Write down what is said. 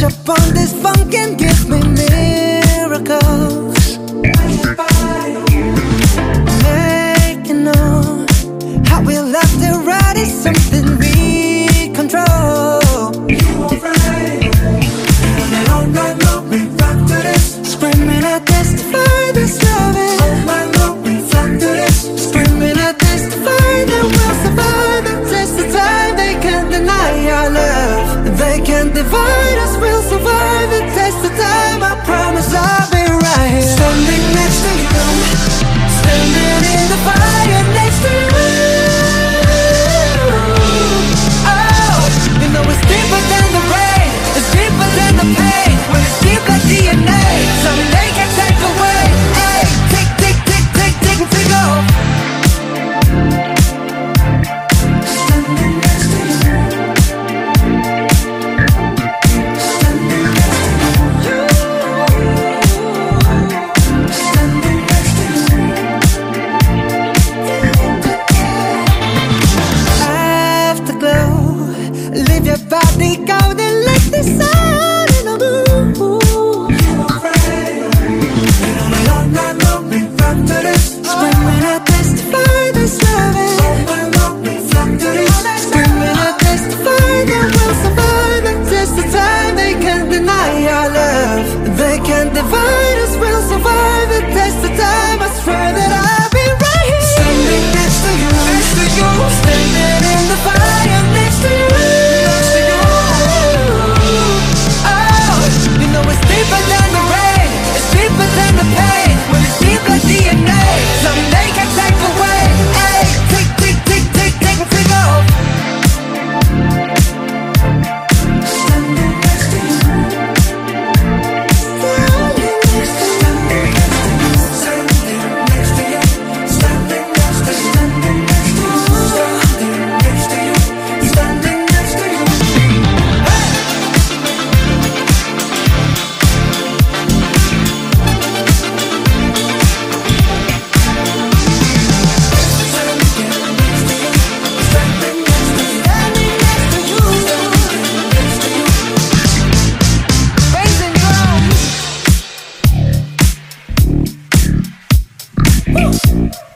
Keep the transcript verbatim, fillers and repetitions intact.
up on this funk and give me miracles. Make you know how we love to ride is something we control. You alright? And all night long we rock to this, screaming I testify this loving. All night long we rock to this, screaming I testify that we'll survive the test of time. They can't deny our love, they can't divide us. We'll survive the test of time. I promise I'll be right here, standing next to you, standing in the fire next to you. Oh, you know it's deeper than the rain, it's deeper than the pain. When it's deep like D N A, something they can't take away. Hey, tick, tick, tick, tick, tick, tick off. Standing next to you, standing next to you, standing next to you. Afterglow, leave your body golden like the sun in the moon. All night long we rock to this, screaming I testify this loving. All night long we rock to this, screaming I testify that we'll survive the test of time. They can't deny our love, they can't divide us. We'll survive the test of time. I swear that I'll be right here, standing next to you, next to you, standing in the fire next to you. Next to you. Oh, you know it's deeper than the rain, it's deeper than the pain. When it's deep like D N A, something they can't take away. Hey, tick, tick, tick, tick, tick, tick off. Standing next to you, standing next to you, standing next to you, standing next to you, standing next to you, standing next to you, standing next to you. Hey! Raising drums. Woo.